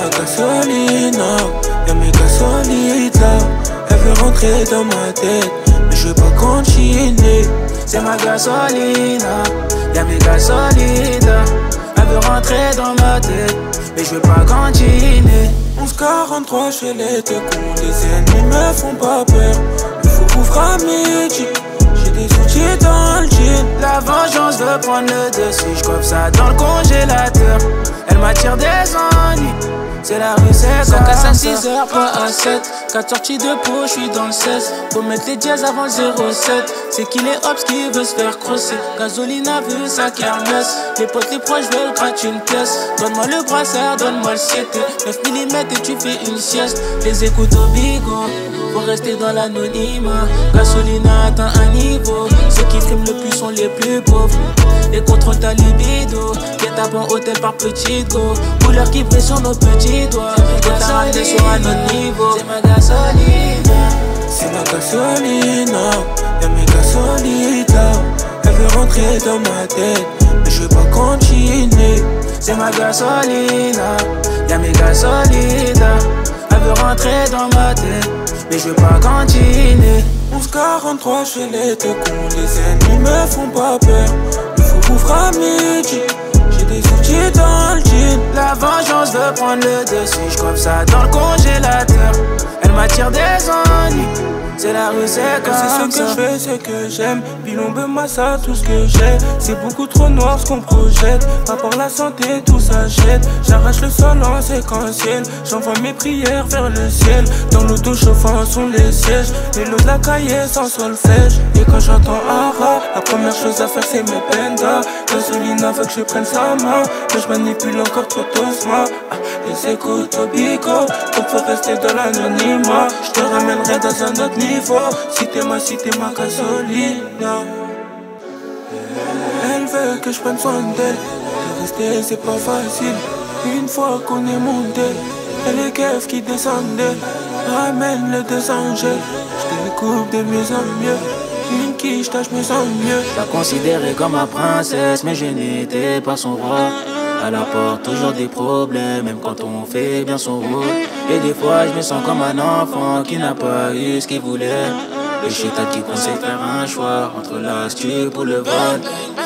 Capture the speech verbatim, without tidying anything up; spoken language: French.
ma gasolina, y'a mes gasolides là. Elle veut rentrer dans ma tête, mais je veux pas continuer. C'est ma gasolina, y'a mes gasolides là. Elle veut rentrer dans ma tête, mais je veux pas continuer. onze quarante-trois chez les deux cons, les ennemis me font pas peur. Il faut ouvrir à midi, j'ai des outils dans le jean. La vengeance veut prendre le dessus, j'coiffe ça dans le congélateur. Elle m'attire des ennuis, c'est la rue, c'est ça. Casse à six heures, pas à sept. quatre sorties de peau, j'suis dans le seize. Faut mettre les dièses avant le zéro sept. C'est qu'il est hops qui veut se faire crosser. Gasolina veut sa kermesse. Les potes, les proches veulent gratter une pièce. Donne-moi le brassard, donne-moi le siete. neuf millimètres et tu fais une sieste. Les écoutes au bigot, faut rester dans l'anonymat. Gasolina atteint un niveau. Ceux qui friment le plus sont les plus pauvres. Et contrôle ta libido. Guette à bon hôtel par petit go. Couleur qui brille sur nos petits doigts. Et t'as ramené sur un autre niveau. C'est ma gasolina, c'est ma gasolina, y'a mes gasolides là. Elle veut rentrer dans ma tête, mais je veux pas continuer. C'est ma gasolina, y'a mes gasolides là. Elle veut rentrer dans ma tête, mais je veux pas continuer. onze quarante-trois chez les deux cons, les ennemis me font pas peur. Il faut ouvrir à midi, j'ai des outils dans le jean. La vengeance veut prendre le dessus, j'coiffe ça dans le congélateur. Elle m'attire des ennuis, c'est la rue, c'est comme ça. C'est ce que je fais, c'est que j'aime. Bilombe, massa, tout ce que j'ai. C'est beaucoup trop noir ce qu'on projette. Pas pour la santé, tout s'achète. J'arrache le sol en séquentiel. J'envoie mes prières vers le ciel. Dans l'auto chauffant sont les sièges. Les lots de la cahier sans solfège. Et quand j'entends Ara, la première chose à faire c'est mes pendas. Gasolina veut que je prenne sa main, mais je manipule encore trop doucement. Les écoutes au bigot, donc faut rester dans l'anonymat. Je te ramènerai dans un autre niveau. Si t'es ma, si t'es ma gasolina. Elle veut que je prenne soin d'elle. De rester c'est pas facile. Une fois qu'on est monté, elle est keuf qui descendait. Ramène les deux angels, je découpe de mieux en mieux. Une quiche, je me sens mieux. Je la considérais comme ma princesse, mais je n'étais pas son roi. Elle apporte toujours des problèmes, même quand on fait bien son rôle. Et des fois je me sens comme un enfant qui n'a pas eu ce qu'il voulait. Le chétan qui conseille faire un choix entre l'astuce pour le vol.